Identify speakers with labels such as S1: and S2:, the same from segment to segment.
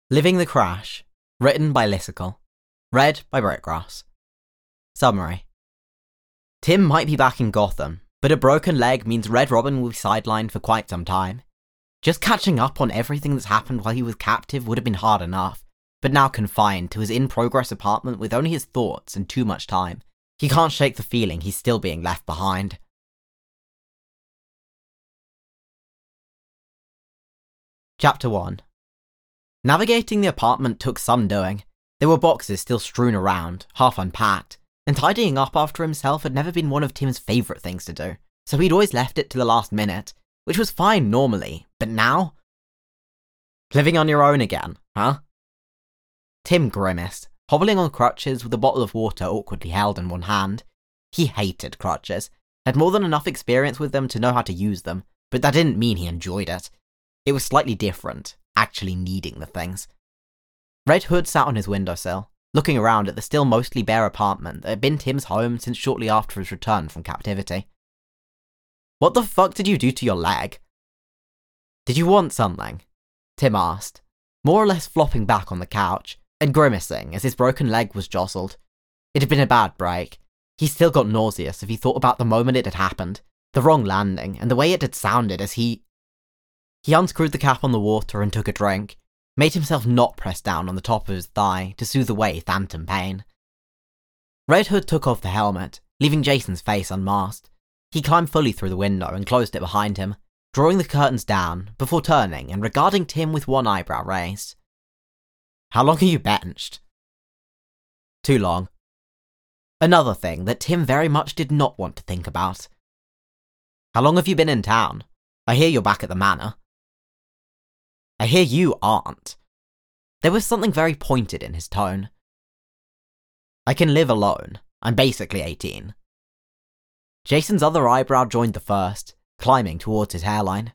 S1: Living the Crash, written by Lysical, read by Brickgrass. Summary. Tim might be back in Gotham, but a broken leg means Red Robin will be sidelined for quite some time. Just catching up on everything that's happened while he was captive would have been hard enough, but now confined to his in-progress apartment with only his thoughts and too much time, he can't shake the feeling he's still being left behind. Chapter 1. Navigating the apartment took some doing. There were boxes still strewn around, half unpacked, and tidying up after himself had never been one of Tim's favourite things to do, so he'd always left it to the last minute, which was fine normally, but now? Living on your own again, huh? Tim grimaced, hobbling on crutches with a bottle of water awkwardly held in one hand. He hated crutches, had more than enough experience with them to know how to use them, but that didn't mean he enjoyed it. It was slightly different, actually needing the things. Red Hood sat on his windowsill, looking around at the still mostly bare apartment that had been Tim's home since shortly after his return from captivity. What the fuck did you do to your leg? Did you want something? Tim asked, more or less flopping back on the couch, and grimacing as his broken leg was jostled. It had been a bad break. He still got nauseous if he thought about the moment it had happened, the wrong landing, and the way it had sounded as he unscrewed the cap on the water and took a drink, made himself not press down on the top of his thigh to soothe away phantom pain. Red Hood took off the helmet, leaving Jason's face unmasked. He climbed fully through the window and closed it behind him, drawing the curtains down before turning and regarding Tim with one eyebrow raised. How long are you benched? Too long. Another thing that Tim very much did not want to think about. How long have you been in town? I hear you're back at the manor. I hear you aren't. There was something very pointed in his tone. I can live alone. I'm basically 18. Jason's other eyebrow joined the first, climbing towards his hairline.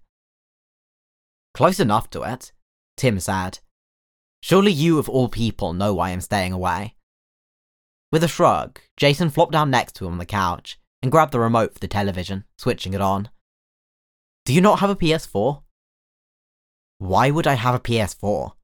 S1: Close enough to it, Tim said. Surely you of all people know why I'm staying away. With a shrug, Jason flopped down next to him on the couch and grabbed the remote for the television, switching it on. Do you not have a PS4? Why would I have a PS4?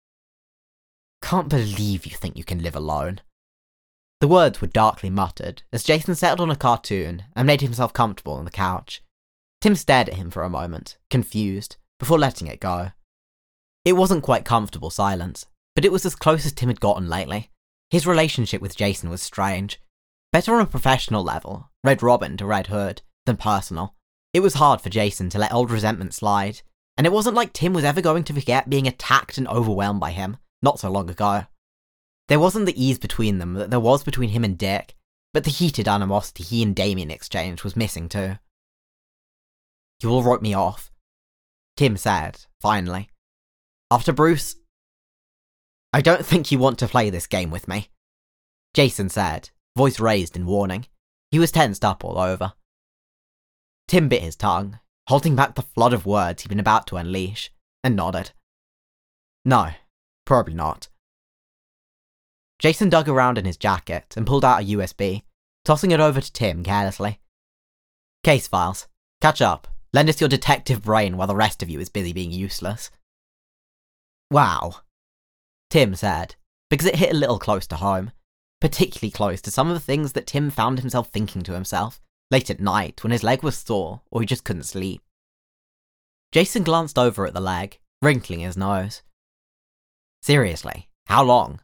S1: Can't believe you think you can live alone. The words were darkly muttered as Jason settled on a cartoon and made himself comfortable on the couch. Tim stared at him for a moment, confused, before letting it go. It wasn't quite comfortable silence, but it was as close as Tim had gotten lately. His relationship with Jason was strange. Better on a professional level, Red Robin to Red Hood, than personal. It was hard for Jason to let old resentment slide, and it wasn't like Tim was ever going to forget being attacked and overwhelmed by him, not so long ago. There wasn't the ease between them that there was between him and Dick, but the heated animosity he and Damien exchanged was missing too. You all wrote me off, Tim said, finally. After Bruce, I don't think you want to play this game with me, Jason said, voice raised in warning. He was tensed up all over. Tim bit his tongue, holding back the flood of words he'd been about to unleash, and nodded. No, probably not. Jason dug around in his jacket and pulled out a USB, tossing it over to Tim carelessly. Case files. Catch up. Lend us your detective brain while the rest of you is busy being useless. Wow, Tim said, because it hit a little close to home, particularly close to some of the things that Tim found himself thinking to himself, late at night when his leg was sore or he just couldn't sleep. Jason glanced over at the leg, wrinkling his nose. Seriously, how long?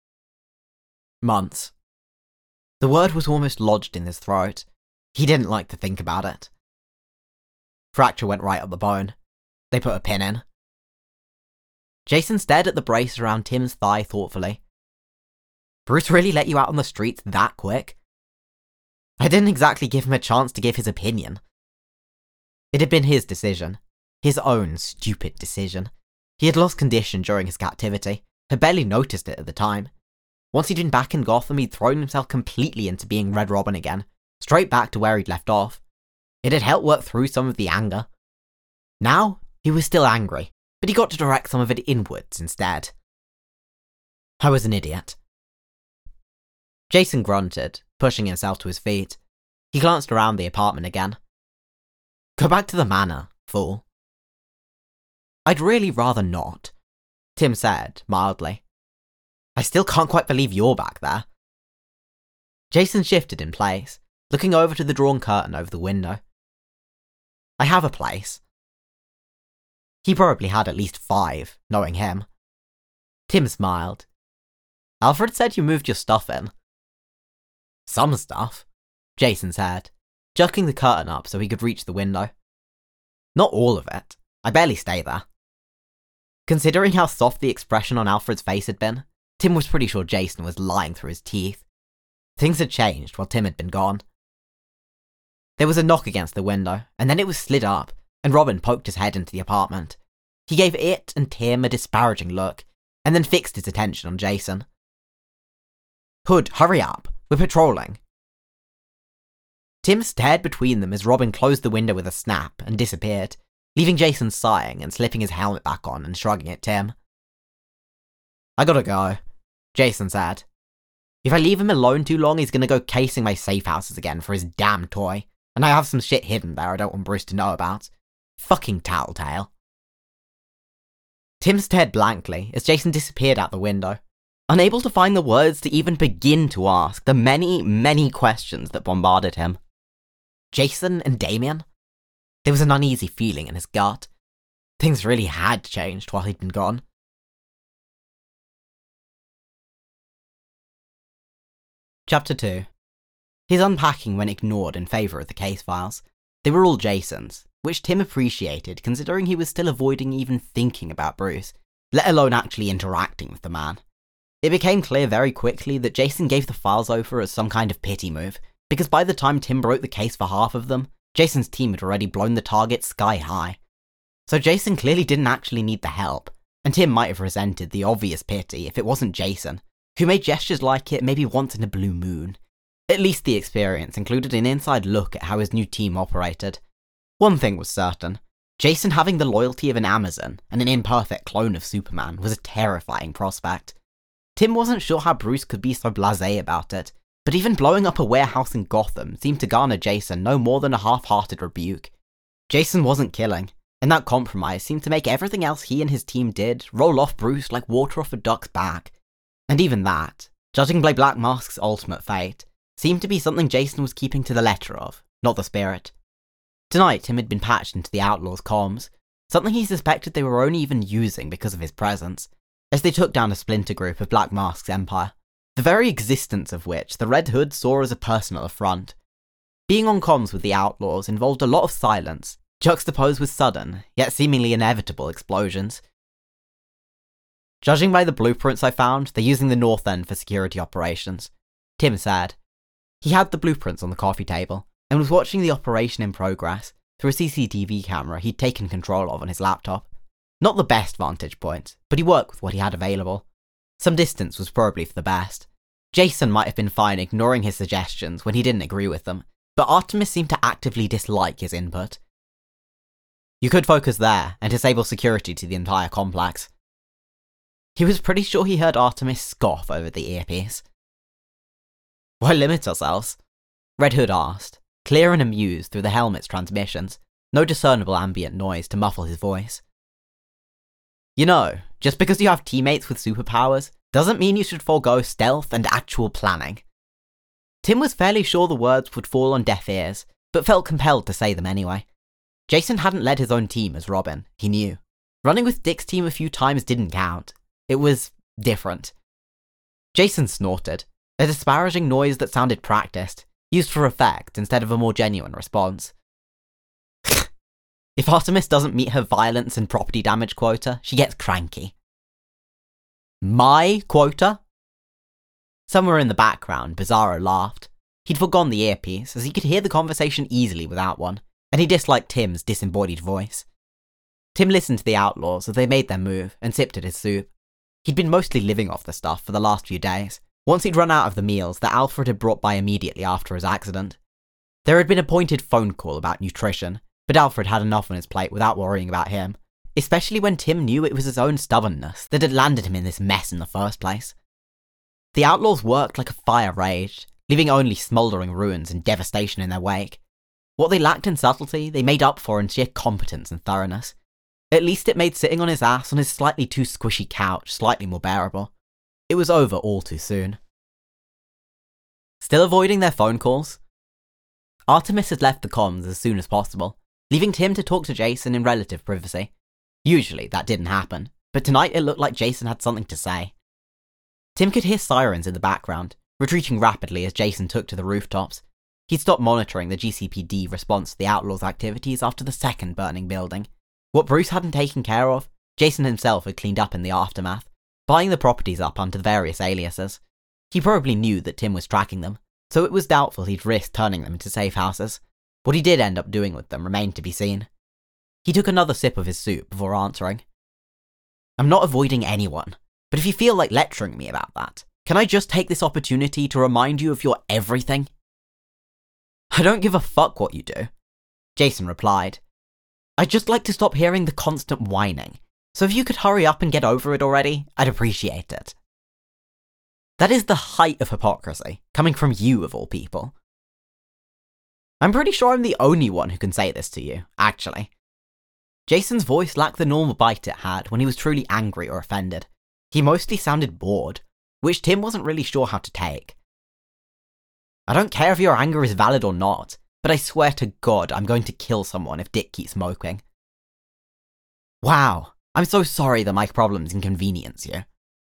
S1: Months. The word was almost lodged in his throat. He didn't like to think about it. Fracture went right up the bone. They put a pin in. Jason stared at the brace around Tim's thigh thoughtfully. Bruce really let you out on the streets that quick? I didn't exactly give him a chance to give his opinion. It had been his decision. His own stupid decision. He had lost condition during his captivity, had barely noticed it at the time. Once he'd been back in Gotham, he'd thrown himself completely into being Red Robin again, straight back to where he'd left off. It had helped work through some of the anger. Now, he was still angry, but he got to direct some of it inwards instead. I was an idiot. Jason grunted, pushing himself to his feet. He glanced around the apartment again. Go back to the manor, fool. I'd really rather not. Tim said, mildly. I still can't quite believe you're back there. Jason shifted in place, looking over to the drawn curtain over the window. I have a place. He probably had at least 5, knowing him. Tim smiled. Alfred said you moved your stuff in. Some stuff, Jason said, jerking the curtain up so he could reach the window. Not all of it. I barely stay there. Considering how soft the expression on Alfred's face had been, Tim was pretty sure Jason was lying through his teeth. Things had changed while Tim had been gone. There was a knock against the window, and then it was slid up, and Robin poked his head into the apartment. He gave it and Tim a disparaging look, and then fixed his attention on Jason. Hood, hurry up. We're patrolling. Tim stared between them as Robin closed the window with a snap and disappeared, leaving Jason sighing and slipping his helmet back on and shrugging at Tim. I gotta go, Jason said. If I leave him alone too long, he's gonna go casing my safe houses again for his damn toy, and I have some shit hidden there I don't want Bruce to know about. Fucking tattletale. Tim stared blankly as Jason disappeared out the window, unable to find the words to even begin to ask the many, many questions that bombarded him. Jason and Damien? There was an uneasy feeling in his gut. Things really had changed while he'd been gone. Chapter 2. His unpacking went ignored in favour of the case files. They were all Jason's, which Tim appreciated considering he was still avoiding even thinking about Bruce, let alone actually interacting with the man. It became clear very quickly that Jason gave the files over as some kind of pity move, because by the time Tim broke the case for half of them, Jason's team had already blown the target sky high. So Jason clearly didn't actually need the help, and Tim might have resented the obvious pity if it wasn't Jason, who made gestures like it maybe once in a blue moon. At least the experience included an inside look at how his new team operated. One thing was certain, Jason having the loyalty of an Amazon and an imperfect clone of Superman was a terrifying prospect. Tim wasn't sure how Bruce could be so blasé about it, but even blowing up a warehouse in Gotham seemed to garner Jason no more than a half-hearted rebuke. Jason wasn't killing, and that compromise seemed to make everything else he and his team did roll off Bruce like water off a duck's back. And even that, judging by Black Mask's ultimate fate, seemed to be something Jason was keeping to the letter of, not the spirit. Tonight, Tim had been patched into the Outlaws' comms, something he suspected they were only even using because of his presence, as they took down a splinter group of Black Mask's empire, the very existence of which the Red Hood saw as a personal affront. Being on comms with the Outlaws involved a lot of silence, juxtaposed with sudden, yet seemingly inevitable explosions. Judging by the blueprints I found, they're using the North End for security operations, Tim said. He had the blueprints on the coffee table, and was watching the operation in progress through a CCTV camera he'd taken control of on his laptop. Not the best vantage point, but he worked with what he had available. Some distance was probably for the best. Jason might have been fine ignoring his suggestions when he didn't agree with them, but Artemis seemed to actively dislike his input. You could focus there and disable security to the entire complex. He was pretty sure he heard Artemis scoff over the earpiece. Why limit ourselves? Red Hood asked, clear and amused through the helmet's transmissions, no discernible ambient noise to muffle his voice. You know, just because you have teammates with superpowers doesn't mean you should forego stealth and actual planning. Tim was fairly sure the words would fall on deaf ears, but felt compelled to say them anyway. Jason hadn't led his own team as Robin, he knew. Running with Dick's team a few times didn't count. It was different. Jason snorted, a disparaging noise that sounded practiced, used for effect instead of a more genuine response. If Artemis doesn't meet her violence and property damage quota, she gets cranky. My quota? Somewhere in the background, Bizarro laughed. He'd forgone the earpiece, as he could hear the conversation easily without one, and he disliked Tim's disembodied voice. Tim listened to the Outlaws as they made their move and sipped at his soup. He'd been mostly living off the stuff for the last few days, once he'd run out of the meals that Alfred had brought by immediately after his accident. There had been a pointed phone call about nutrition, but Alfred had enough on his plate without worrying about him, especially when Tim knew it was his own stubbornness that had landed him in this mess in the first place. The Outlaws worked like a fire raged, leaving only smouldering ruins and devastation in their wake. What they lacked in subtlety, they made up for in sheer competence and thoroughness. At least it made sitting on his ass on his slightly too squishy couch slightly more bearable. It was over all too soon. Still avoiding their phone calls? Artemis had left the comms as soon as possible, leaving Tim to talk to Jason in relative privacy. Usually that didn't happen, but tonight it looked like Jason had something to say. Tim could hear sirens in the background, retreating rapidly as Jason took to the rooftops. He'd stopped monitoring the GCPD response to the Outlaws' activities after the second burning building. What Bruce hadn't taken care of, Jason himself had cleaned up in the aftermath, buying the properties up under various aliases. He probably knew that Tim was tracking them, so it was doubtful he'd risk turning them into safe houses. What he did end up doing with them remained to be seen. He took another sip of his soup before answering. I'm not avoiding anyone, but if you feel like lecturing me about that, can I just take this opportunity to remind you of your everything? I don't give a fuck what you do, Jason replied. I'd just like to stop hearing the constant whining, so if you could hurry up and get over it already, I'd appreciate it. That is the height of hypocrisy, coming from you of all people. I'm pretty sure I'm the only one who can say this to you, actually. Jason's voice lacked the normal bite it had when he was truly angry or offended. He mostly sounded bored, which Tim wasn't really sure how to take. I don't care if your anger is valid or not, but I swear to God I'm going to kill someone if Dick keeps smoking. Wow, I'm so sorry that my problems inconvenience you.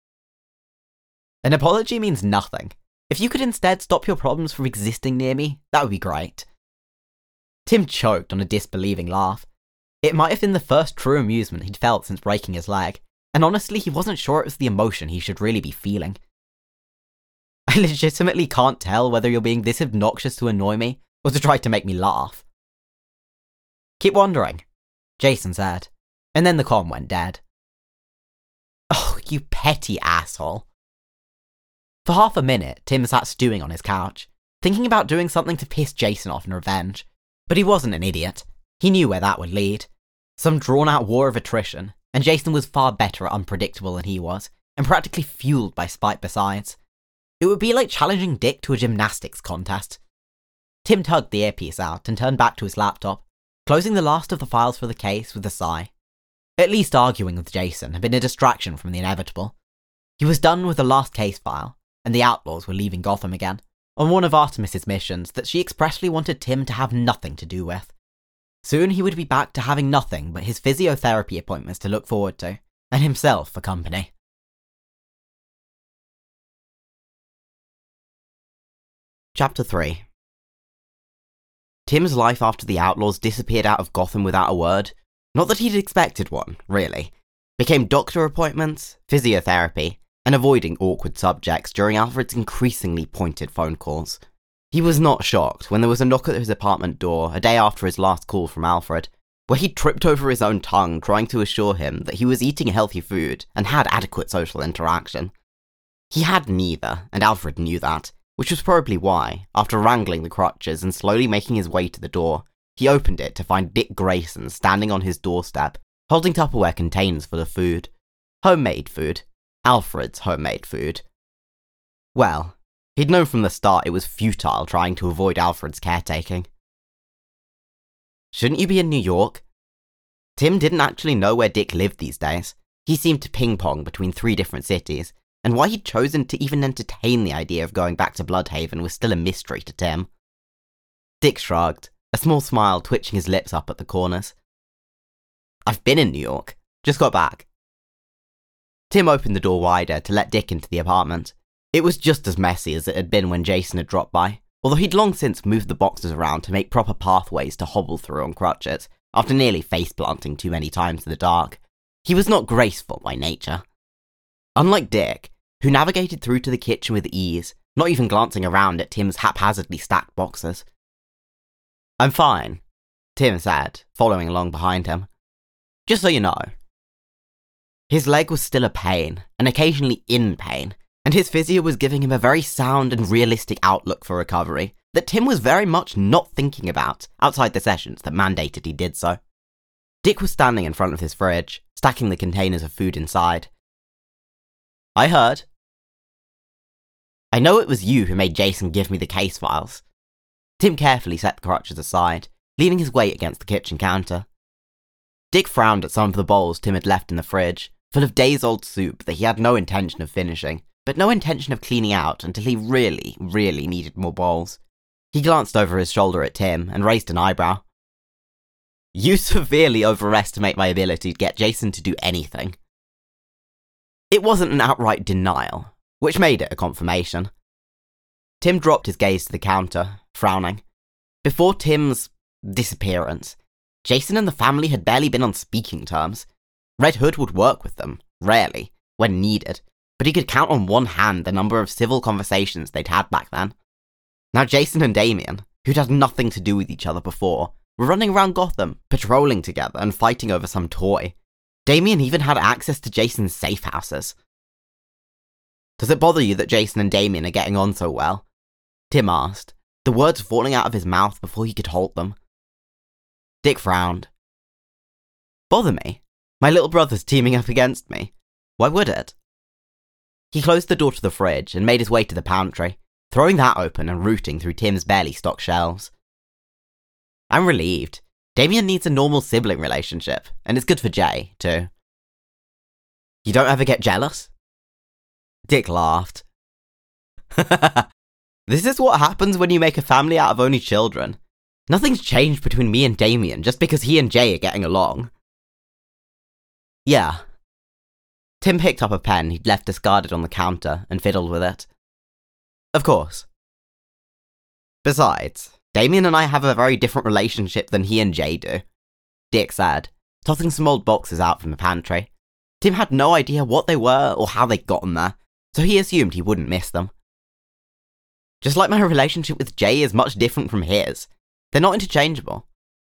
S1: An apology means nothing. If you could instead stop your problems from existing near me, that would be great. Tim choked on a disbelieving laugh. It might have been the first true amusement he'd felt since breaking his leg, and honestly he wasn't sure it was the emotion he should really be feeling. I legitimately can't tell whether you're being this obnoxious to annoy me, or to try to make me laugh. Keep wondering, Jason said, and then the comm went dead. Oh, you petty asshole. For half a minute, Tim sat stewing on his couch, thinking about doing something to piss Jason off in revenge. But he wasn't an idiot. He knew where that would lead. Some drawn-out war of attrition, and Jason was far better at unpredictable than he was, and practically fueled by spite besides. It would be like challenging Dick to a gymnastics contest. Tim tugged the earpiece out and turned back to his laptop, closing the last of the files for the case with a sigh. At least arguing with Jason had been a distraction from the inevitable. He was done with the last case file, and the Outlaws were leaving Gotham again, on one of Artemis's missions that she expressly wanted Tim to have nothing to do with. Soon he would be back to having nothing but his physiotherapy appointments to look forward to, and himself for company. Chapter 3. Tim's life after the Outlaws disappeared out of Gotham without a word. Not that he'd expected one, really. Became doctor appointments, physiotherapy, and avoiding awkward subjects during Alfred's increasingly pointed phone calls. He was not shocked when there was a knock at his apartment door a day after his last call from Alfred, where he tripped over his own tongue trying to assure him that he was eating healthy food and had adequate social interaction. He had neither, and Alfred knew that, which was probably why, after wrangling the crutches and slowly making his way to the door, he opened it to find Dick Grayson standing on his doorstep, holding Tupperware containers full of food. Homemade food. Alfred's homemade food. Well, he'd known from the start it was futile trying to avoid Alfred's caretaking. Shouldn't you be in New York? Tim didn't actually know where Dick lived these days. He seemed to ping-pong between 3 different cities, and why he'd chosen to even entertain the idea of going back to Bloodhaven was still a mystery to Tim. Dick shrugged, a small smile twitching his lips up at the corners. I've been in New York. Just got back. Tim opened the door wider to let Dick into the apartment. It was just as messy as it had been when Jason had dropped by, although he'd long since moved the boxes around to make proper pathways to hobble through on crutches, after nearly face-planting too many times in the dark. He was not graceful by nature. Unlike Dick, who navigated through to the kitchen with ease, not even glancing around at Tim's haphazardly stacked boxes. I'm fine, Tim said, following along behind him. Just so you know. His leg was still a pain, and occasionally in pain, and his physio was giving him a very sound and realistic outlook for recovery that Tim was very much not thinking about outside the sessions that mandated he did so. Dick was standing in front of his fridge, stacking the containers of food inside. I heard. I know it was you who made Jason give me the case files. Tim carefully set the crutches aside, leaning his weight against the kitchen counter. Dick frowned at some of the bowls Tim had left in the fridge, full of days-old soup that he had no intention of finishing, but no intention of cleaning out until he really, really needed more bowls. He glanced over his shoulder at Tim and raised an eyebrow. You severely overestimate my ability to get Jason to do anything. It wasn't an outright denial, which made it a confirmation. Tim dropped his gaze to the counter, frowning. Before Tim's disappearance, Jason and the family had barely been on speaking terms. Red Hood would work with them, rarely, when needed, but he could count on one hand the number of civil conversations they'd had back then. Now Jason and Damien, who'd had nothing to do with each other before, were running around Gotham, patrolling together and fighting over some toy. Damien even had access to Jason's safe houses. Does it bother you that Jason and Damien are getting on so well? Tim asked, the words falling out of his mouth before he could halt them. Dick frowned. Bother me? My little brother's teaming up against me. Why would it? He closed the door to the fridge and made his way to the pantry, throwing that open and rooting through Tim's barely stocked shelves. I'm relieved. Damien needs a normal sibling relationship, and it's good for Jay, too. You don't ever get jealous? Dick laughed. This is what happens when you make a family out of only children. Nothing's changed between me and Damien just because he and Jay are getting along. Yeah. Tim picked up a pen he'd left discarded on the counter and fiddled with it. Of course. Besides, Damien and I have a very different relationship than he and Jay do, Dick said, tossing some old boxes out from the pantry. Tim had no idea what they were or how they'd gotten there, so he assumed he wouldn't miss them. Just like my relationship with Jay is much different from his. They're not interchangeable.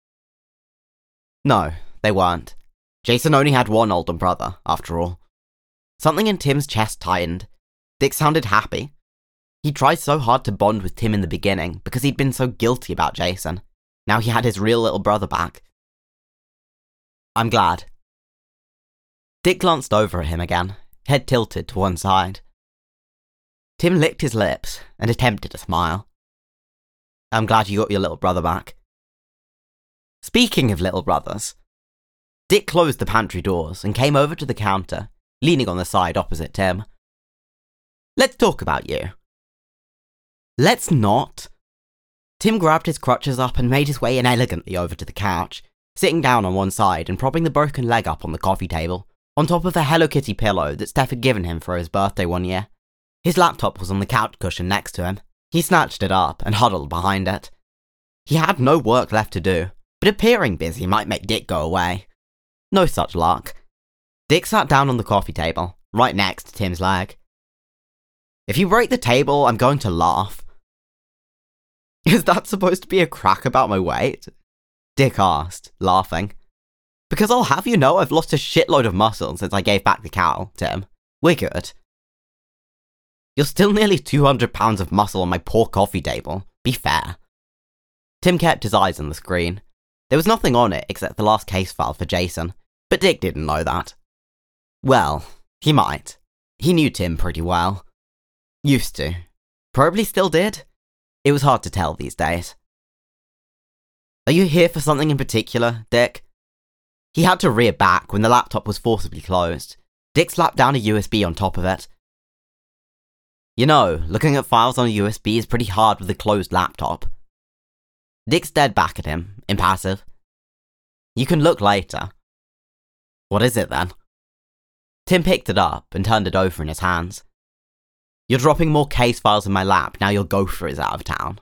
S1: No, they weren't. Jason only had one older brother, after all. Something in Tim's chest tightened. Dick sounded happy. He tried so hard to bond with Tim in the beginning because he'd been so guilty about Jason. Now he had his real little brother back. I'm glad. Dick glanced over at him again, head tilted to one side. Tim licked his lips and attempted a smile. I'm glad you got your little brother back. Speaking of little brothers, Dick closed the pantry doors and came over to the counter, leaning on the side opposite Tim. Let's talk about you. Let's not. Tim grabbed his crutches up and made his way inelegantly over to the couch, sitting down on one side and propping the broken leg up on the coffee table, on top of a Hello Kitty pillow that Steph had given him for his birthday one year. His laptop was on the couch cushion next to him. He snatched it up and huddled behind it. He had no work left to do, but appearing busy might make Dick go away. No such luck. Dick sat down on the coffee table, right next to Tim's leg. If you break the table, I'm going to laugh. Is that supposed to be a crack about my weight? Dick asked, laughing. Because I'll have you know I've lost a shitload of muscle since I gave back the cow, Tim. We're good. You're still nearly 200 pounds of muscle on my poor coffee table. Be fair. Tim kept his eyes on the screen. There was nothing on it except the last case file for Jason, but Dick didn't know that. Well, he might. He knew Tim pretty well. Used to. Probably still did. It was hard to tell these days. Are you here for something in particular, Dick? He had to rear back when the laptop was forcibly closed. Dick slapped down a USB on top of it. You know, looking at files on a USB is pretty hard with a closed laptop. Dick stared back at him, impassive. You can look later. What is it then? Tim picked it up and turned it over in his hands. You're dropping more case files in my lap now your gopher is out of town.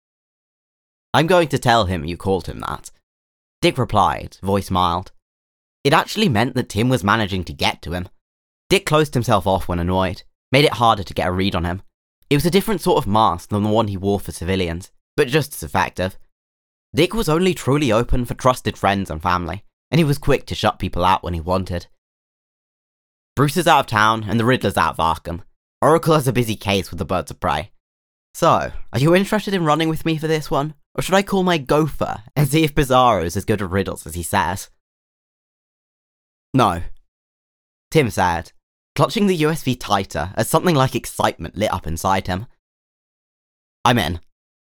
S1: I'm going to tell him you called him that. Dick replied, voice mild. It actually meant that Tim was managing to get to him. Dick closed himself off when annoyed, made it harder to get a read on him. It was a different sort of mask than the one he wore for civilians, but just as effective. Dick was only truly open for trusted friends and family, and he was quick to shut people out when he wanted. Bruce is out of town, and the Riddler's out of Arkham. Oracle has a busy case with the Birds of Prey. So, are you interested in running with me for this one? Or should I call my gopher and see if Bizarro's as good at riddles as he says? No, Tim said, clutching the USB tighter as something like excitement lit up inside him. I'm in.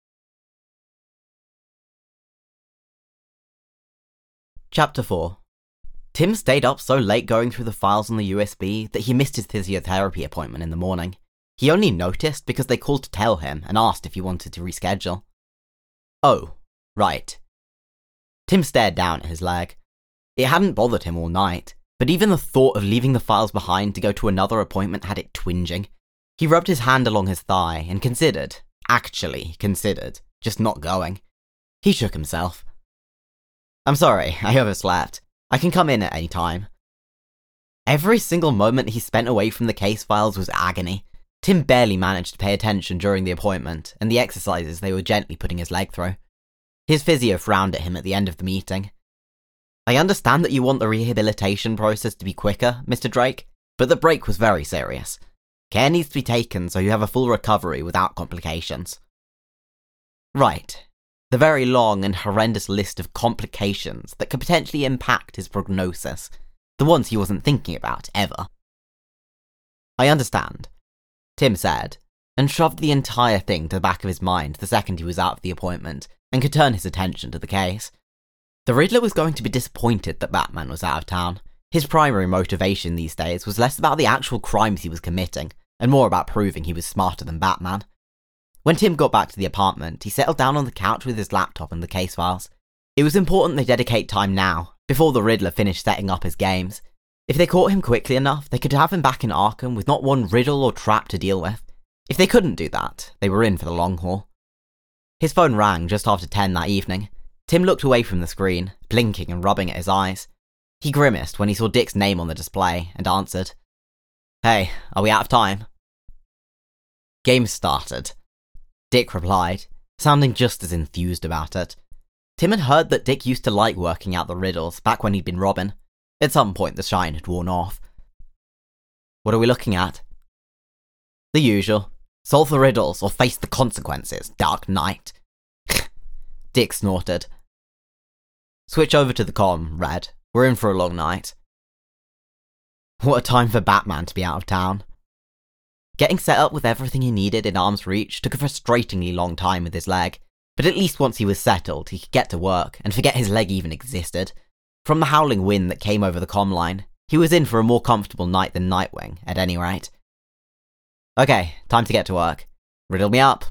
S1: Chapter 4. Tim stayed up so late going through the files on the USB that he missed his physiotherapy appointment in the morning. He only noticed because they called to tell him and asked if he wanted to reschedule. Oh, right. Tim stared down at his leg. It hadn't bothered him all night, but even the thought of leaving the files behind to go to another appointment had it twinging. He rubbed his hand along his thigh and actually considered, just not going. He shook himself. I'm sorry, I overslept. I can come in at any time. Every single moment he spent away from the case files was agony. Tim barely managed to pay attention during the appointment and the exercises they were gently putting his leg through. His physio frowned at him at the end of the meeting. I understand that you want the rehabilitation process to be quicker, Mr. Drake, but the break was very serious. Care needs to be taken so you have a full recovery without complications. Right. The very long and horrendous list of complications that could potentially impact his prognosis. The ones he wasn't thinking about, ever. I understand, Tim said, and shoved the entire thing to the back of his mind the second he was out of the appointment and could turn his attention to the case. The Riddler was going to be disappointed that Batman was out of town. His primary motivation these days was less about the actual crimes he was committing, and more about proving he was smarter than Batman. When Tim got back to the apartment, he settled down on the couch with his laptop and the case files. It was important they dedicate time now, before the Riddler finished setting up his games. If they caught him quickly enough, they could have him back in Arkham with not one riddle or trap to deal with. If they couldn't do that, they were in for the long haul. His phone rang just after 10 that evening. Tim looked away from the screen, blinking and rubbing at his eyes. He grimaced when he saw Dick's name on the display and answered. Hey, are we out of time? Game started, Dick replied, sounding just as enthused about it. Tim had heard that Dick used to like working out the riddles back when he'd been Robin. At some point the shine had worn off. What are we looking at? The usual. Solve the riddles or face the consequences, Dark Knight. Dick snorted. Switch over to the comm, Red. We're in for a long night. What a time for Batman to be out of town. Getting set up with everything he needed in arm's reach took a frustratingly long time with his leg, but at least once he was settled, he could get to work and forget his leg even existed. From the howling wind that came over the comm line, he was in for a more comfortable night than Nightwing, at any rate. Okay, time to get to work. Riddle me up.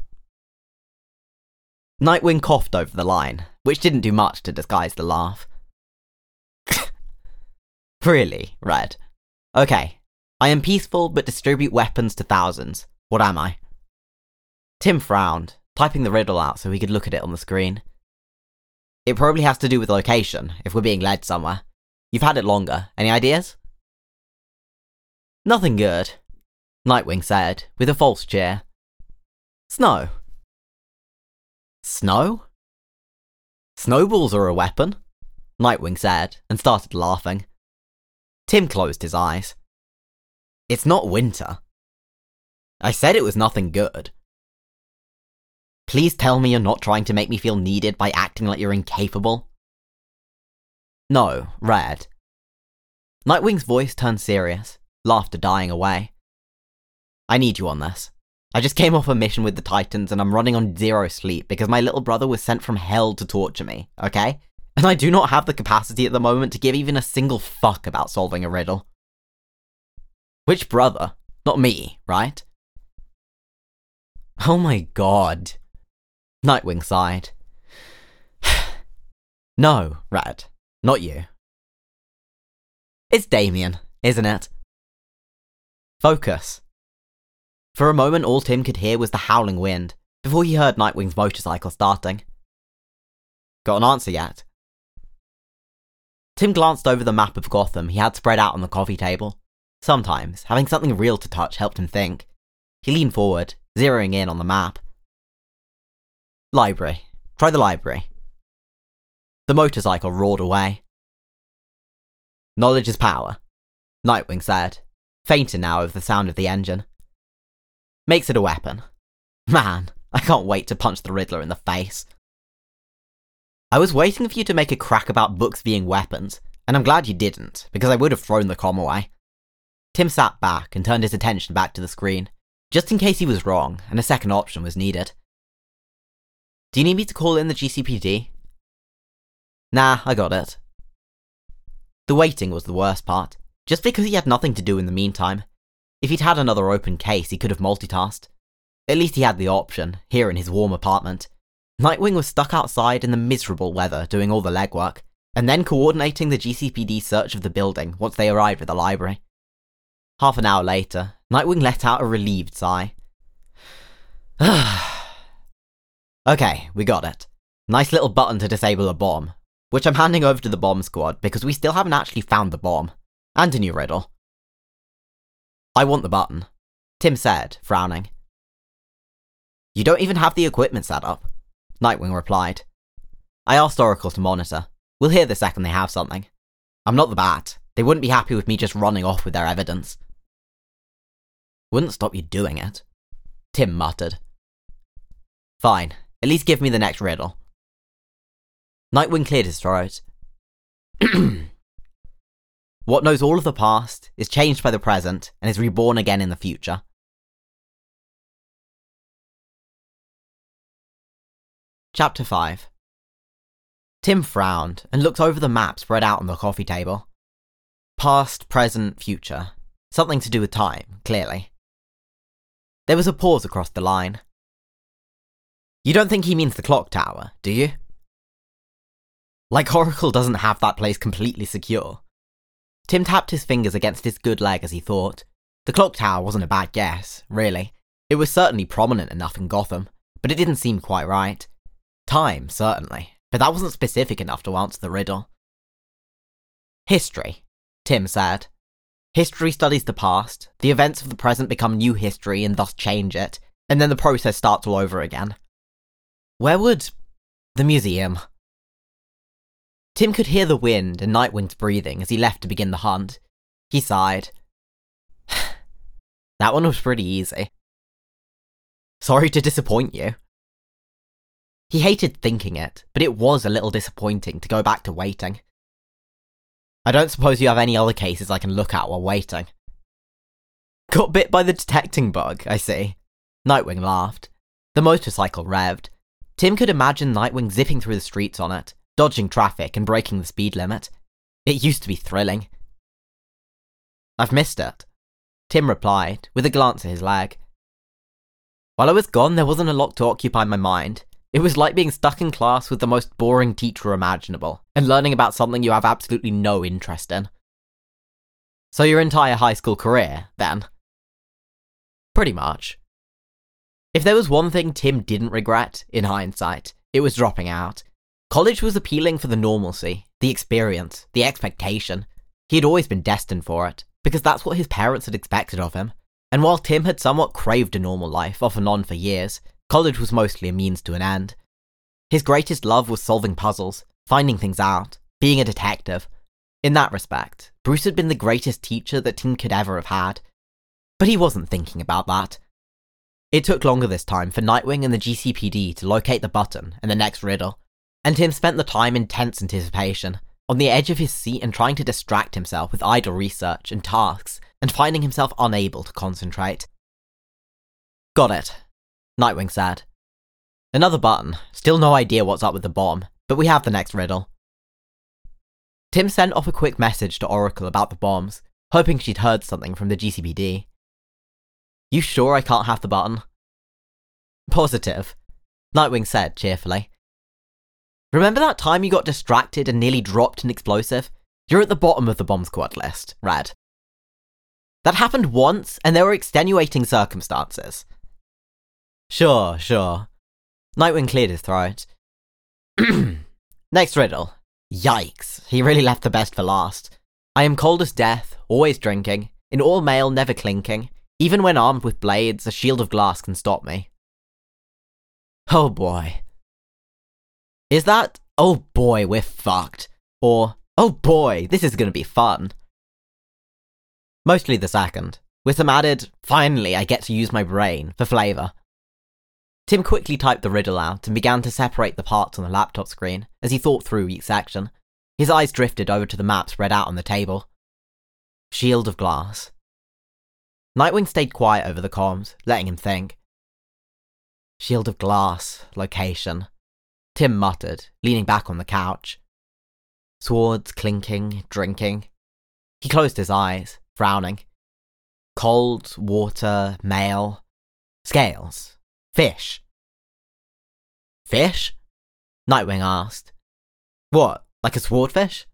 S1: Nightwing coughed over the line, which didn't do much to disguise the laugh. Really, Red? Okay. I am peaceful but distribute weapons to thousands. What am I? Tim frowned, typing the riddle out so he could look at it on the screen. It probably has to do with location, if we're being led somewhere. You've had it longer. Any ideas? Nothing good, Nightwing said, with a false cheer. Snow. Snow? Snowballs are a weapon, Nightwing said, and started laughing. Tim closed his eyes. It's not winter. I said it was nothing good. Please tell me you're not trying to make me feel needed by acting like you're incapable. No, Red. Nightwing's voice turned serious, laughter dying away. I need you on this. I just came off a mission with the Titans and I'm running on 0 sleep because my little brother was sent from hell to torture me, okay? And I do not have the capacity at the moment to give even a single fuck about solving a riddle. Which brother? Not me, right? Oh my god. Nightwing sighed. No, Red. Not you. It's Damian, isn't it? Focus. For a moment all Tim could hear was the howling wind, before he heard Nightwing's motorcycle starting. Got an answer yet? Tim glanced over the map of Gotham he had spread out on the coffee table. Sometimes, having something real to touch helped him think. He leaned forward, zeroing in on the map. Library. Try the library. The motorcycle roared away. Knowledge is power, Nightwing said, fainter now over the sound of the engine. Makes it a weapon. Man, I can't wait to punch the Riddler in the face. I was waiting for you to make a crack about books being weapons, and I'm glad you didn't, because I would have thrown the comm away. Tim sat back and turned his attention back to the screen, just in case he was wrong and a second option was needed. Do you need me to call in the GCPD? Nah, I got it. The waiting was the worst part, just because he had nothing to do in the meantime. If he'd had another open case, he could have multitasked. At least he had the option, here in his warm apartment. Nightwing was stuck outside in the miserable weather doing all the legwork, and then coordinating the GCPD search of the building once they arrived at the library. Half an hour later, Nightwing let out a relieved sigh. Okay, we got it. Nice little button to disable a bomb, which I'm handing over to the bomb squad because we still haven't actually found the bomb. And a new riddle. I want the button, Tim said, frowning. You don't even have the equipment set up, Nightwing replied. I asked Oracle to monitor. We'll hear the second they have something. I'm not the Bat. They wouldn't be happy with me just running off with their evidence. Wouldn't stop you doing it, Tim muttered. Fine, at least give me the next riddle. Nightwing cleared his throat. What knows all of the past, is changed by the present, and is reborn again in the future. Chapter 5. Tim frowned and looked over the map spread out on the coffee table. Past, present, future. Something to do with time, clearly. There was a pause across the line. You don't think he means the clock tower, do you? Like Oracle doesn't have that place completely secure. Tim tapped his fingers against his good leg as he thought. The clock tower wasn't a bad guess, really. It was certainly prominent enough in Gotham, but it didn't seem quite right. Time, certainly, but that wasn't specific enough to answer the riddle. History, Tim said. History studies the past, the events of the present become new history and thus change it, and then the process starts all over again. Where would... the museum? Tim could hear the wind and Nightwing's breathing as he left to begin the hunt. He sighed. That one was pretty easy. Sorry to disappoint you. He hated thinking it, but it was a little disappointing to go back to waiting. I don't suppose you have any other cases I can look at while waiting. Got bit by the detecting bug, I see. Nightwing laughed. The motorcycle revved. Tim could imagine Nightwing zipping through the streets on it, dodging traffic and breaking the speed limit. It used to be thrilling. I've missed it, Tim replied, with a glance at his leg. While I was gone, there wasn't a lot to occupy my mind. It was like being stuck in class with the most boring teacher imaginable, and learning about something you have absolutely no interest in. So your entire high school career, then? Pretty much. If there was one thing Tim didn't regret, in hindsight, it was dropping out. College was appealing for the normalcy, the experience, the expectation. He had always been destined for it, because that's what his parents had expected of him. And while Tim had somewhat craved a normal life off and on for years, college was mostly a means to an end. His greatest love was solving puzzles, finding things out, being a detective. In that respect, Bruce had been the greatest teacher that Tim could ever have had. But he wasn't thinking about that. It took longer this time for Nightwing and the GCPD to locate the button and the next riddle, and Tim spent the time in tense anticipation, on the edge of his seat and trying to distract himself with idle research and tasks, and finding himself unable to concentrate. Got it, Nightwing said. Another button, still no idea what's up with the bomb, but we have the next riddle. Tim sent off a quick message to Oracle about the bombs, hoping she'd heard something from the GCPD. You sure I can't have the button? Positive, Nightwing said cheerfully. Remember that time you got distracted and nearly dropped an explosive? You're at the bottom of the bomb squad list, Red. That happened once, and there were extenuating circumstances. Sure. Nightwing cleared his throat. Next riddle. Yikes, he really left the best for last. I am cold as death, always drinking, in all mail never clinking. Even when armed with blades, a shield of glass can stop me. Oh boy. Is that, oh boy, we're fucked? Or, oh boy, this is gonna be fun? Mostly the second, with some added, finally I get to use my brain, for flavour. Tim quickly typed the riddle out and began to separate the parts on the laptop screen as he thought through each section. His eyes drifted over to the map spread out on the table. Shield of glass. Nightwing stayed quiet over the comms, letting him think. Shield of glass, location. Tim muttered, leaning back on the couch. Swords clinking, drinking. He closed his eyes, frowning. Cold, water, mail, scales, fish. Fish? Nightwing asked. What, like a swordfish?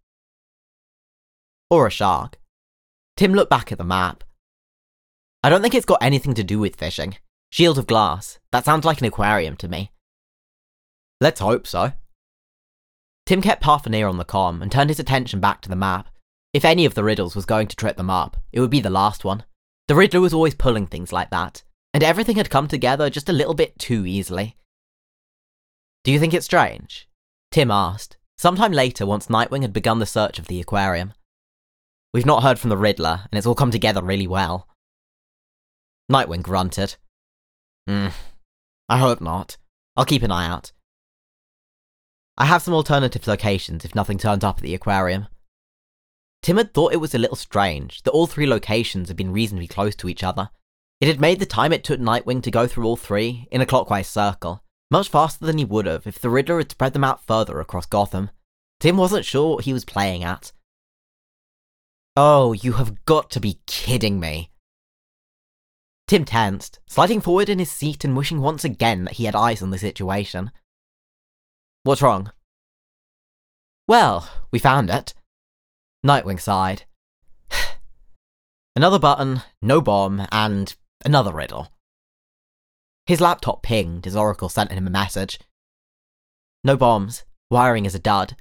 S1: Or a shark? Tim looked back at the map. I don't think it's got anything to do with fishing. Shield of glass. That sounds like an aquarium to me. Let's hope so. Tim kept half an ear on the comm and turned his attention back to the map. If any of the riddles was going to trip them up, it would be the last one. The Riddler was always pulling things like that, and everything had come together just a little bit too easily. Do you think it's strange? Tim asked, sometime later once Nightwing had begun the search of the aquarium. We've not heard from the Riddler, and it's all come together really well. Nightwing grunted. I hope not. I'll keep an eye out. I have some alternative locations if nothing turns up at the aquarium. Tim had thought it was a little strange that all three locations had been reasonably close to each other. It had made the time it took Nightwing to go through all three, in a clockwise circle, much faster than he would have if the Riddler had spread them out further across Gotham. Tim wasn't sure what he was playing at. Oh, you have got to be kidding me. Tim tensed, sliding forward in his seat and wishing once again that he had eyes on the situation. What's wrong? Well, we found it. Nightwing sighed. Another button, no bomb, and another riddle. His laptop pinged as Oracle sent him a message. No bombs. Wiring is a dud.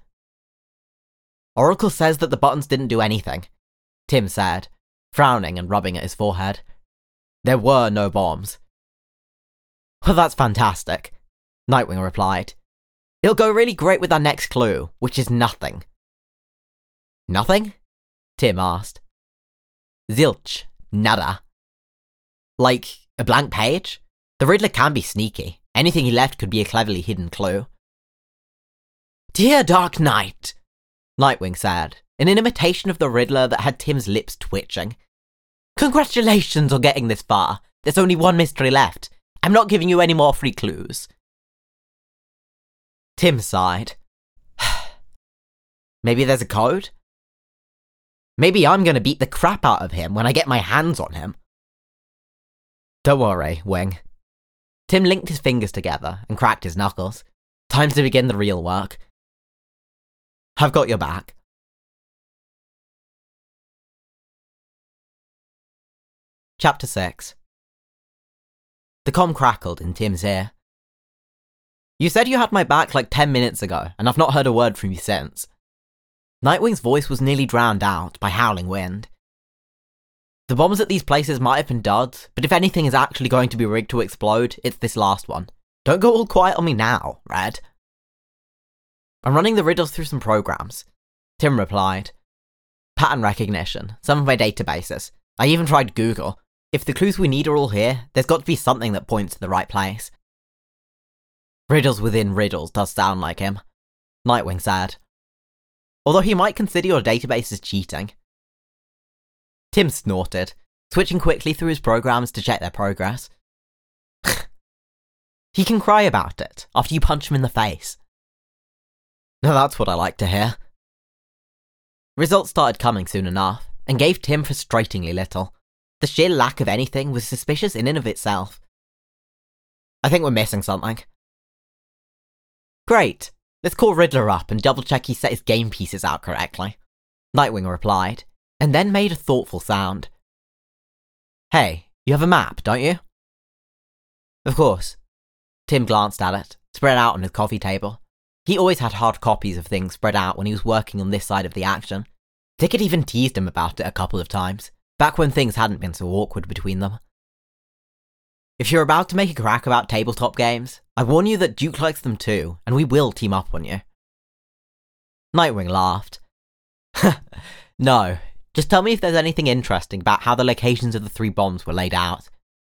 S1: Oracle says that the buttons didn't do anything, Tim said, frowning and rubbing at his forehead. There were no bombs. Well, that's fantastic, Nightwing replied. It'll go really great with our next clue, which is nothing. Nothing? Tim asked. Zilch. Nada. Like, a blank page? The Riddler can be sneaky. Anything he left could be a cleverly hidden clue. Dear Dark Knight, Nightwing said, in an imitation of the Riddler that had Tim's lips twitching. Congratulations on getting this far. There's only one mystery left. I'm not giving you any more free clues. Tim sighed. Maybe there's a code? Maybe I'm gonna beat the crap out of him when I get my hands on him. Don't worry, Wing. Tim linked his fingers together and cracked his knuckles. Time to begin the real work. I've got your back. Chapter 6. The comm crackled in Tim's ear. You said you had my back like 10 minutes ago, and I've not heard a word from you since. Nightwing's voice was nearly drowned out by howling wind. The bombs at these places might have been duds, but if anything is actually going to be rigged to explode, it's this last one. Don't go all quiet on me now, Red. I'm running the riddles through some programs, Tim replied. Pattern recognition, some of my databases. I even tried Google. If the clues we need are all here, there's got to be something that points to the right place. Riddles within riddles does sound like him, Nightwing said. Although he might consider your database as cheating. Tim snorted, switching quickly through his programs to check their progress. He can cry about it after you punch him in the face. Now that's what I like to hear. Results started coming soon enough, and gave Tim frustratingly little. The sheer lack of anything was suspicious in and of itself. I think we're missing something. Great. Let's call Riddler up and double-check he set his game pieces out correctly, Nightwing replied, and then made a thoughtful sound. Hey, you have a map, don't you? Of course. Tim glanced at it, spread out on his coffee table. He always had hard copies of things spread out when he was working on this side of the action. Dick had even teased him about it a couple of times, back when things hadn't been so awkward between them. If you're about to make a crack about tabletop games, I warn you that Duke likes them too, and we will team up on you. Nightwing laughed. No, just tell me if there's anything interesting about how the locations of the 3 bombs were laid out.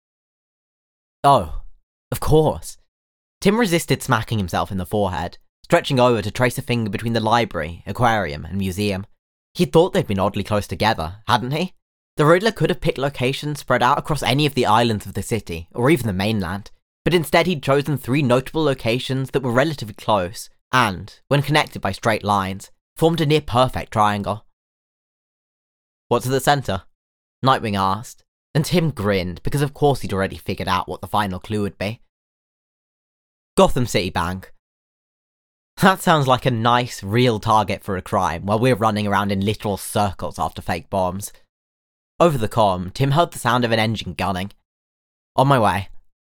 S1: Oh, of course. Tim resisted smacking himself in the forehead, stretching over to trace a finger between the library, aquarium, and museum. He'd thought they'd been oddly close together, hadn't he? The Riddler could have picked locations spread out across any of the islands of the city, or even the mainland, but instead he'd chosen 3 notable locations that were relatively close, and, when connected by straight lines, formed a near-perfect triangle. "What's at the centre?" Nightwing asked, and Tim grinned because of course he'd already figured out what the final clue would be. "Gotham City Bank." That sounds like a nice, real target for a crime while we're running around in literal circles after fake bombs. Over the comm, Tim heard the sound of an engine gunning. "On my way."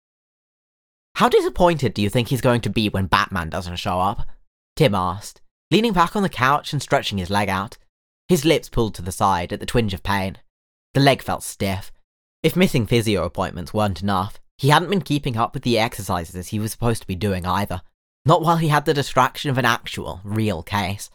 S1: "How disappointed do you think he's going to be when Batman doesn't show up?" Tim asked, leaning back on the couch and stretching his leg out. His lips pulled to the side at the twinge of pain. The leg felt stiff. If missing physio appointments weren't enough, he hadn't been keeping up with the exercises he was supposed to be doing either. Not while he had the distraction of an actual, real case.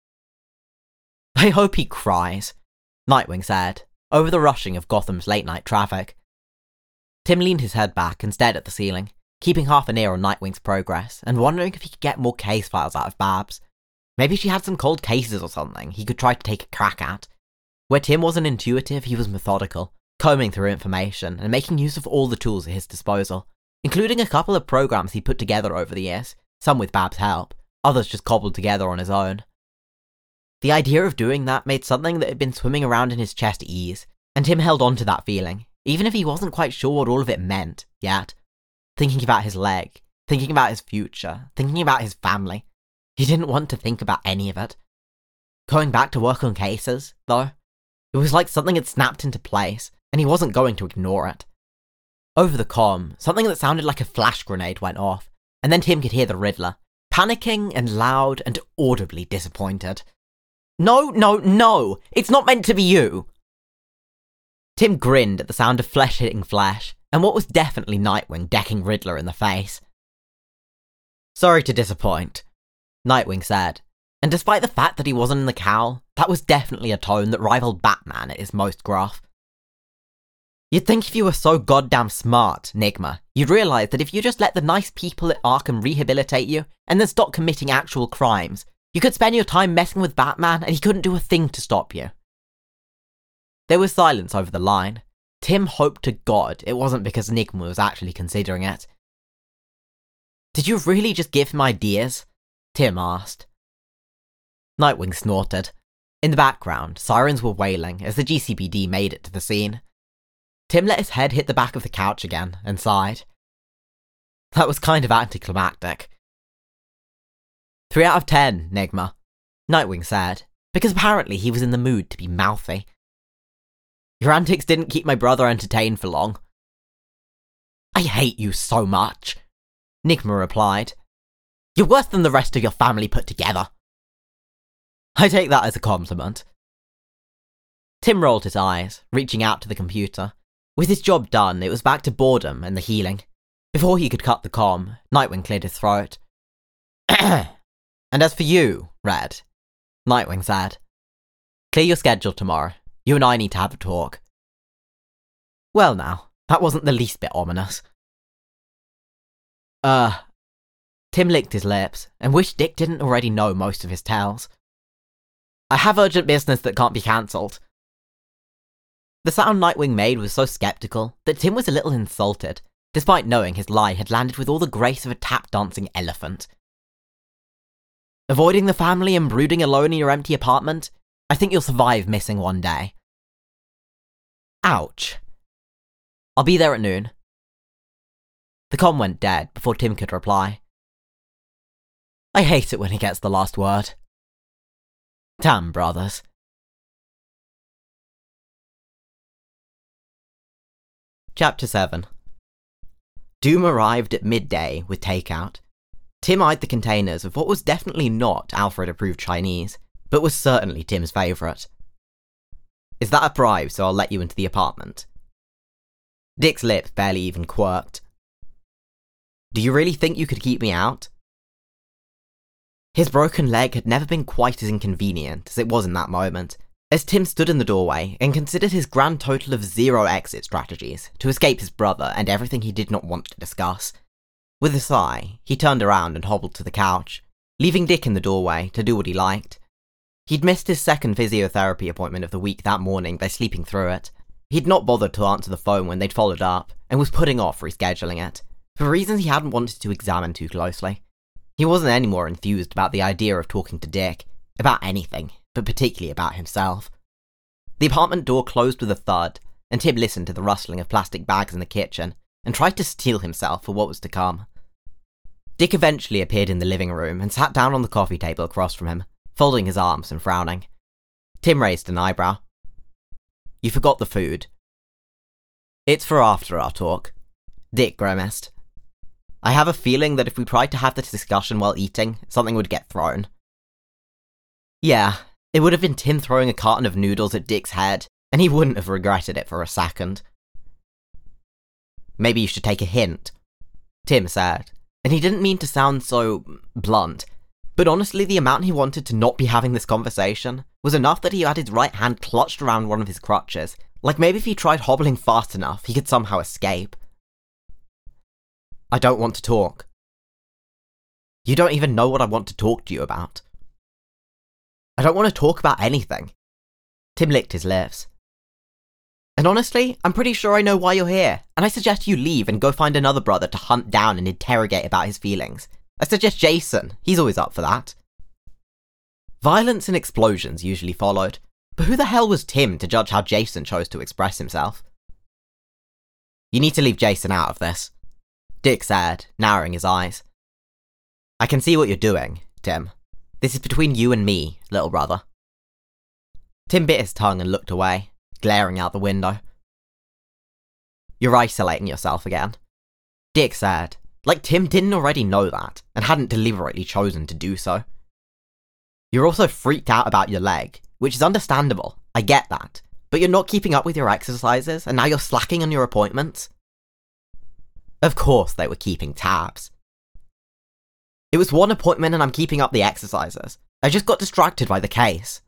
S1: "I hope he cries," Nightwing said, over the rushing of Gotham's late-night traffic. Tim leaned his head back and stared at the ceiling, keeping half an ear on Nightwing's progress and wondering if he could get more case files out of Babs. Maybe she had some cold cases or something he could try to take a crack at. Where Tim wasn't intuitive, he was methodical, combing through information and making use of all the tools at his disposal, including a couple of programs he put together over the years, some with Babs' help, others just cobbled together on his own. The idea of doing that made something that had been swimming around in his chest ease, and Tim held on to that feeling, even if he wasn't quite sure what all of it meant, yet. Thinking about his leg, thinking about his future, thinking about his family. He didn't want to think about any of it. Going back to work on cases, though, it was like something had snapped into place, and he wasn't going to ignore it. Over the comm, something that sounded like a flash grenade went off, and then Tim could hear the Riddler, panicking and loud and audibly disappointed. "No, no, no! It's not meant to be you!" Tim grinned at the sound of flesh hitting flesh, and what was definitely Nightwing decking Riddler in the face. "Sorry to disappoint," Nightwing said, and despite the fact that he wasn't in the cowl, that was definitely a tone that rivaled Batman at his most gruff. "You'd think if you were so goddamn smart, Nigma, you'd realise that if you just let the nice people at Arkham rehabilitate you, and then stop committing actual crimes, you could spend your time messing with Batman and he couldn't do a thing to stop you." There was silence over the line. Tim hoped to God it wasn't because Nigma was actually considering it. "Did you really just give him ideas?" Tim asked. Nightwing snorted. In the background, sirens were wailing as the GCPD made it to the scene. Tim let his head hit the back of the couch again and sighed. That was kind of anticlimactic. 3 out of 10, Nigma, Nightwing said, because apparently he was in the mood to be mouthy. "Your antics didn't keep my brother entertained for long." "I hate you so much," Nigma replied. "You're worse than the rest of your family put together." "I take that as a compliment." Tim rolled his eyes, reaching out to the computer. With his job done, it was back to boredom and the healing. Before he could cut the comm, Nightwing cleared his throat. "And as for you, Red," Nightwing said, "clear your schedule tomorrow. You and I need to have a talk." Well now, that wasn't the least bit ominous. Tim licked his lips, and wished Dick didn't already know most of his tales. "I have urgent business that can't be cancelled." The sound Nightwing made was so skeptical that Tim was a little insulted, despite knowing his lie had landed with all the grace of a tap-dancing elephant. "Avoiding the family and brooding alone in your empty apartment? I think you'll survive missing one day." Ouch. "I'll be there at noon." The comm went dead before Tim could reply. I hate it when he gets the last word. Damn, brothers. Chapter 7. Doom arrived at midday with takeout. Tim eyed the containers of what was definitely not Alfred-approved Chinese, but was certainly Tim's favourite. "Is that a bribe, so I'll let you into the apartment?" Dick's lips barely even quirked. "Do you really think you could keep me out?" His broken leg had never been quite as inconvenient as it was in that moment, as Tim stood in the doorway and considered his grand total of 0 exit strategies to escape his brother and everything he did not want to discuss. With a sigh, he turned around and hobbled to the couch, leaving Dick in the doorway to do what he liked. He'd missed his second physiotherapy appointment of the week that morning by sleeping through it. He'd not bothered to answer the phone when they'd followed up, and was putting off rescheduling it, for reasons he hadn't wanted to examine too closely. He wasn't any more enthused about the idea of talking to Dick, About anything, but particularly about himself. The apartment door closed with a thud, and Tim listened to the rustling of plastic bags in the kitchen, and tried to steel himself for what was to come. Dick eventually appeared in the living room and sat down on the coffee table across from him, folding his arms and frowning. Tim raised an eyebrow. "You forgot the food." "It's for after our talk," Dick grimaced. "I have a feeling that if we tried to have this discussion while eating, something would get thrown." Yeah, it would have been Tim throwing a carton of noodles at Dick's head, and he wouldn't have regretted it for a second. "Maybe you should take a hint," Tim said, and he didn't mean to sound so blunt, but honestly the amount he wanted to not be having this conversation was enough that he had his right hand clutched around one of his crutches, like maybe if he tried hobbling fast enough, he could somehow escape. "I don't want to talk." "You don't even know what I want to talk to you about." "I don't want to talk about anything." Tim licked his lips. "And honestly, I'm pretty sure I know why you're here, and I suggest you leave and go find another brother to hunt down and interrogate about his feelings. I suggest Jason, he's always up for that." Violence and explosions usually followed, but who the hell was Tim to judge how Jason chose to express himself? "You need to leave Jason out of this," Dick said, narrowing his eyes. "I can see what you're doing, Tim. This is between you and me, little brother." Tim bit his tongue and looked away, glaring out the window. "You're isolating yourself again," Dick said, like Tim didn't already know that, and hadn't deliberately chosen to do so. "You're also freaked out about your leg, which is understandable, I get that, but you're not keeping up with your exercises, and now you're slacking on your appointments." Of course they were keeping tabs. "It was one appointment and I'm keeping up the exercises. I just got distracted by the case."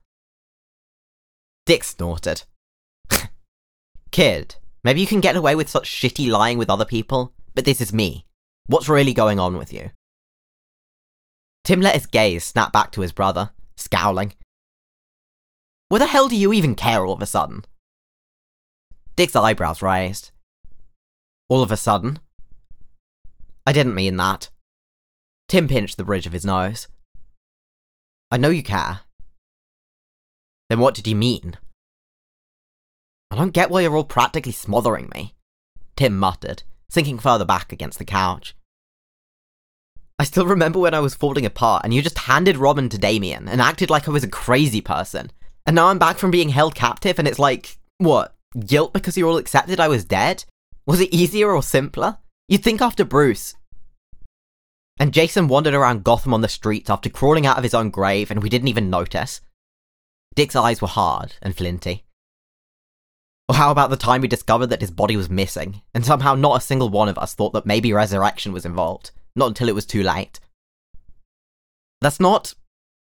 S1: Dick snorted. "Kid, maybe you can get away with such shitty lying with other people, but this is me. What's really going on with you?" Tim let his gaze snap back to his brother, scowling. "Why the hell do you even care all of a sudden?" Dick's eyebrows raised. "All of a sudden?" "I didn't mean that." Tim pinched the bridge of his nose. "I know you care." "Then what did you mean?" "I don't get why you're all practically smothering me," Tim muttered, sinking further back against the couch. "I still remember when I was falling apart and you just handed Robin to Damien and acted like I was a crazy person. And now I'm back from being held captive and it's like, what, guilt because you all accepted I was dead? Was it easier or simpler? You'd think after Bruce. And Jason wandered around Gotham on the streets after crawling out of his own grave and we didn't even notice." Dick's eyes were hard and flinty. "Or how about the time we discovered that his body was missing, and somehow not a single one of us thought that maybe resurrection was involved, not until it was too late? That's not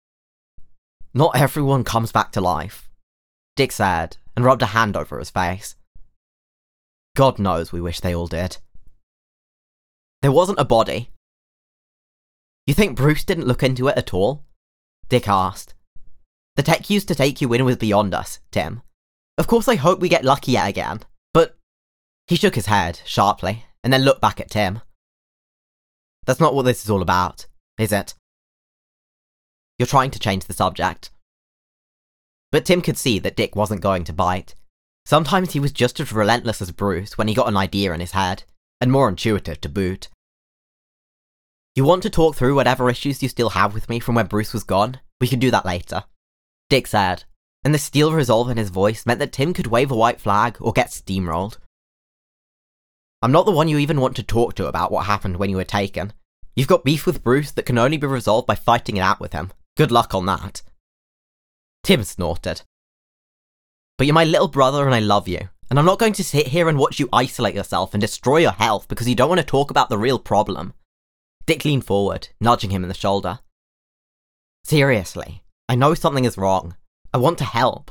S1: everyone comes back to life," Dick said, and rubbed a hand over his face. "God knows we wish they all did." "There wasn't a body." "You think Bruce didn't look into it at all?" Dick asked. "The tech used to take you in was beyond us, Tim. Of course I hope we get lucky yet again, but..." He shook his head, sharply, and then looked back at Tim. "That's not what this is all about, is it?" "You're trying to change the subject." But Tim could see that Dick wasn't going to bite. Sometimes he was just as relentless as Bruce when he got an idea in his head, and more intuitive to boot. "You want to talk through whatever issues you still have with me from when Bruce was gone? We can do that later," Dick said, and the steel resolve in his voice meant that Tim could wave a white flag or get steamrolled. "I'm not the one you even want to talk to about what happened when you were taken. You've got beef with Bruce that can only be resolved by fighting it out with him. Good luck on that." Tim snorted. "But you're my little brother and I love you, and I'm not going to sit here and watch you isolate yourself and destroy your health because you don't want to talk about the real problem." Dick leaned forward, nudging him in the shoulder. "Seriously, I know something is wrong. I want to help."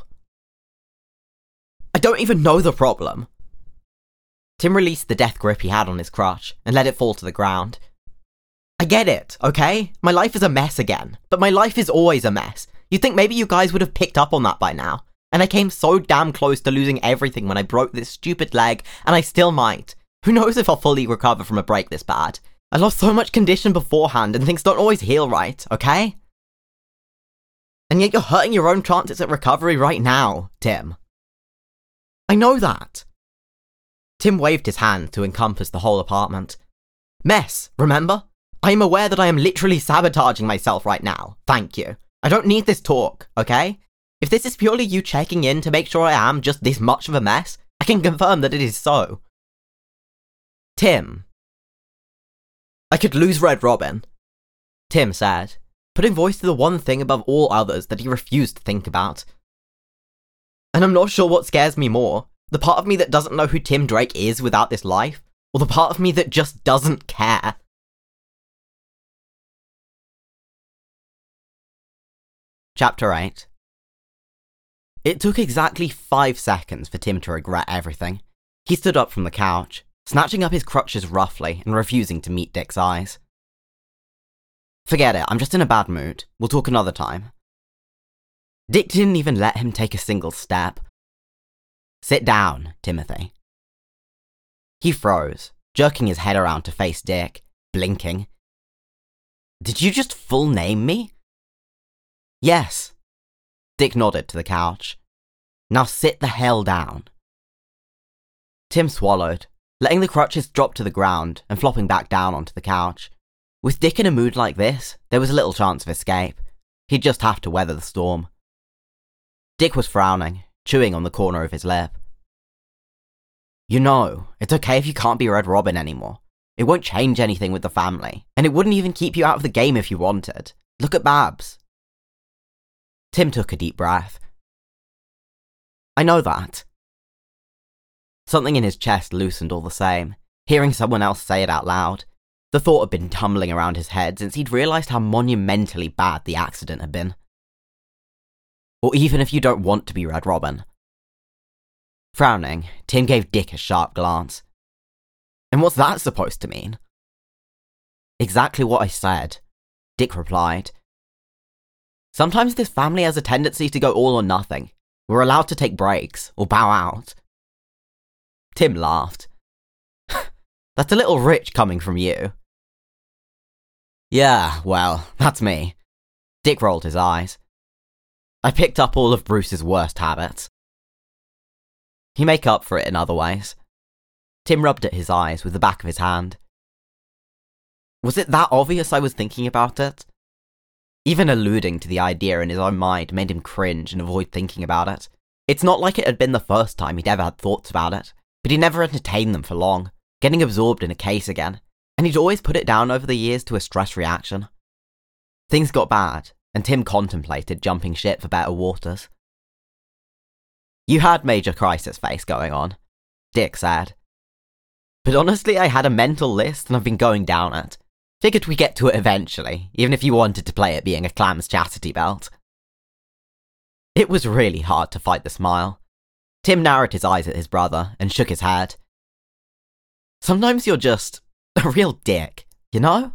S1: "I don't even know the problem." Tim released the death grip he had on his crutch and let it fall to the ground. "I get it, okay? My life is a mess again, but my life is always a mess. You'd think maybe you guys would have picked up on that by now. And I came so damn close to losing everything when I broke this stupid leg, and I still might. Who knows if I'll fully recover from a break this bad? I lost so much condition beforehand and things don't always heal right, okay?" And yet you're hurting your own chances at recovery right now, Tim. I know that. Tim waved his hand to encompass the whole apartment. Mess, remember? I am aware that I am literally sabotaging myself right now. Thank you. I don't need this talk, okay? If this is purely you checking in to make sure I am just this much of a mess, I can confirm that it is so. Tim. I could lose Red Robin, Tim said, putting voice to the one thing above all others that he refused to think about. And I'm not sure what scares me more, the part of me that doesn't know who Tim Drake is without this life, or the part of me that just doesn't care. Chapter 8. It took exactly 5 seconds for Tim to regret everything. He stood up from the couch, snatching up his crutches roughly and refusing to meet Dick's eyes. Forget it, I'm just in a bad mood. We'll talk another time. Dick didn't even let him take a single step. Sit down, Timothy. He froze, jerking his head around to face Dick, blinking. Did you just full name me? Yes. Dick nodded to the couch. Now sit the hell down. Tim swallowed, letting the crutches drop to the ground and flopping back down onto the couch. With Dick in a mood like this, there was little chance of escape. He'd just have to weather the storm. Dick was frowning, chewing on the corner of his lip. You know, it's okay if you can't be Red Robin anymore. It won't change anything with the family, and it wouldn't even keep you out of the game if you wanted. Look at Babs. Tim took a deep breath. I know that. Something in his chest loosened all the same, hearing someone else say it out loud. The thought had been tumbling around his head since he'd realised how monumentally bad the accident had been. Or even if you don't want to be Red Robin. Frowning, Tim gave Dick a sharp glance. And what's that supposed to mean? Exactly what I said, Dick replied. Sometimes this family has a tendency to go all or nothing. We're allowed to take breaks, or bow out. Tim laughed. That's a little rich coming from you. Yeah, well, that's me. Dick rolled his eyes. I picked up all of Bruce's worst habits. He make up for it in other ways. Tim rubbed at his eyes with the back of his hand. Was it that obvious I was thinking about it? Even alluding to the idea in his own mind made him cringe and avoid thinking about it. It's not like it had been the first time he'd ever had thoughts about it, but he never entertained them for long, getting absorbed in a case again, and he'd always put it down over the years to a stress reaction. Things got bad, and Tim contemplated jumping ship for better waters. You had major crisis face going on, Dick said. But honestly, I had a mental list and I've been going down it. Figured we'd get to it eventually, even if you wanted to play it being a clam's chastity belt. It was really hard to fight the smile. Tim narrowed his eyes at his brother and shook his head. Sometimes you're just a real dick, you know?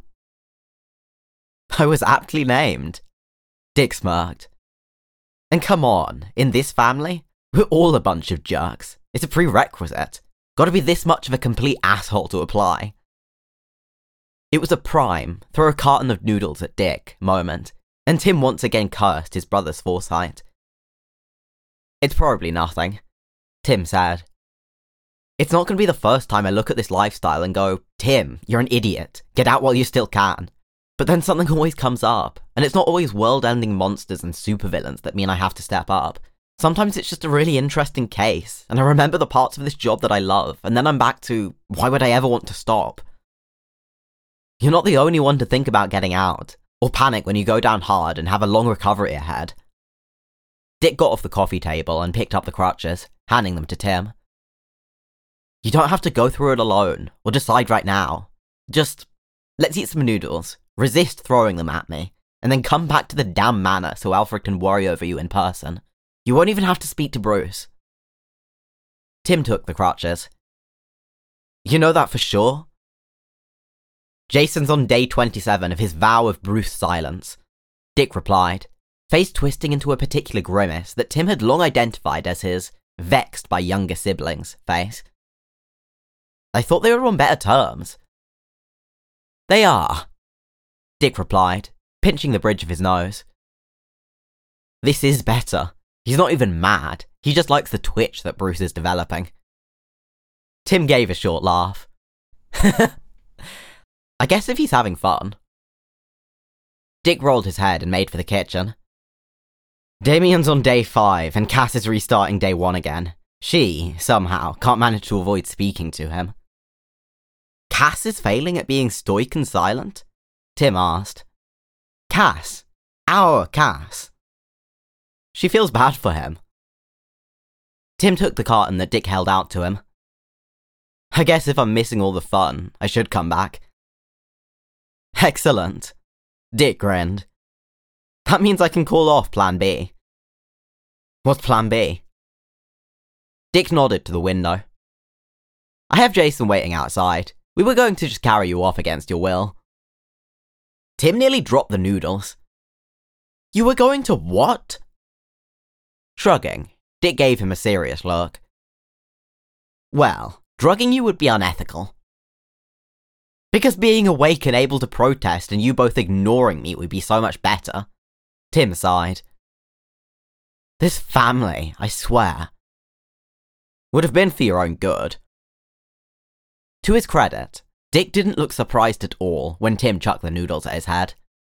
S1: I was aptly named. Dick smirked. And come on, in this family, we're all a bunch of jerks. It's a prerequisite. Gotta be this much of a complete asshole to apply. It was a prime, throw a carton of noodles at Dick moment, and Tim once again cursed his brother's foresight. It's probably nothing, Tim said. It's not going to be the first time I look at this lifestyle and go, Tim, you're an idiot, get out while you still can. But then something always comes up, and it's not always world-ending monsters and supervillains that mean I have to step up. Sometimes it's just a really interesting case, and I remember the parts of this job that I love, and then I'm back to, why would I ever want to stop? You're not the only one to think about getting out, or panic when you go down hard and have a long recovery ahead. Dick got off the coffee table and picked up the crutches, handing them to Tim. You don't have to go through it alone, or decide right now. Just, let's eat some noodles, resist throwing them at me, and then come back to the damn manor so Alfred can worry over you in person. You won't even have to speak to Bruce. Tim took the crutches. You know that for sure? Jason's on day 27 of his vow of Bruce silence, Dick replied, face twisting into a particular grimace that Tim had long identified as his vexed by younger siblings face. I thought they were on better terms. They are, Dick replied, pinching the bridge of his nose. This is better. He's not even mad. He just likes the twitch that Bruce is developing. Tim gave a short laugh. I guess if he's having fun. Dick rolled his head and made for the kitchen. Damien's on day 5 and Cass is restarting day 1 again. She, somehow, can't manage to avoid speaking to him. Cass is failing at being stoic and silent? Tim asked. Cass. Our Cass. She feels bad for him. Tim took the carton that Dick held out to him. I guess if I'm missing all the fun, I should come back. Excellent. Dick grinned. That means I can call off Plan B. What's Plan B? Dick nodded to the window. I have Jason waiting outside. We were going to just carry you off against your will. Tim nearly dropped the noodles. You were going to what? Shrugging, Dick gave him a serious look. Well, drugging you would be unethical. Because being awake and able to protest and you both ignoring me would be so much better. Tim sighed. This family, I swear, would have been for your own good. To his credit, Dick didn't look surprised at all when Tim chucked the noodles at his head.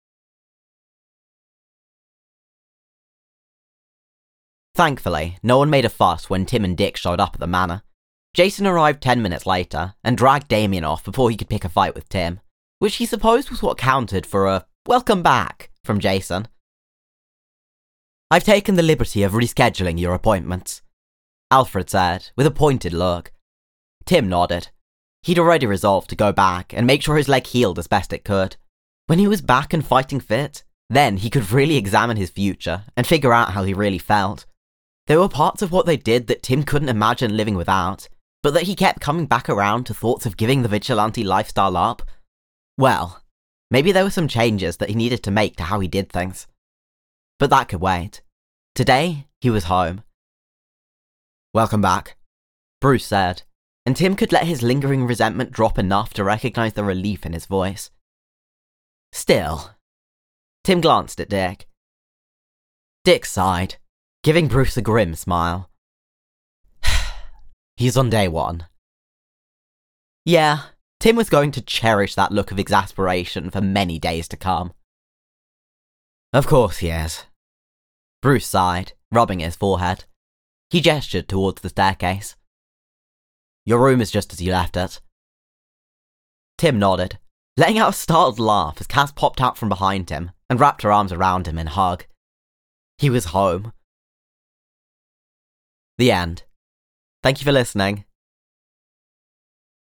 S1: Thankfully, no one made a fuss when Tim and Dick showed up at the manor. Jason arrived 10 minutes later and dragged Damien off before he could pick a fight with Tim, which he supposed was what counted for a welcome back from Jason. I've taken the liberty of rescheduling your appointments, Alfred said, with a pointed look. Tim nodded. He'd already resolved to go back and make sure his leg healed as best it could. When he was back and fighting fit, then he could really examine his future and figure out how he really felt. There were parts of what they did that Tim couldn't imagine living without, but that he kept coming back around to thoughts of giving the vigilante lifestyle up. Well, maybe there were some changes that he needed to make to how he did things. But that could wait. Today, he was home. Welcome back, Bruce said, and Tim could let his lingering resentment drop enough to recognize the relief in his voice. Still, Tim glanced at Dick. Dick sighed, giving Bruce a grim smile. He's on day 1. Yeah, Tim was going to cherish that look of exasperation for many days to come. Of course he is. Bruce sighed, rubbing his forehead. He gestured towards the staircase. Your room is just as you left it. Tim nodded, letting out a startled laugh as Cass popped out from behind him and wrapped her arms around him in a hug. He was home. The end. Thank you for listening.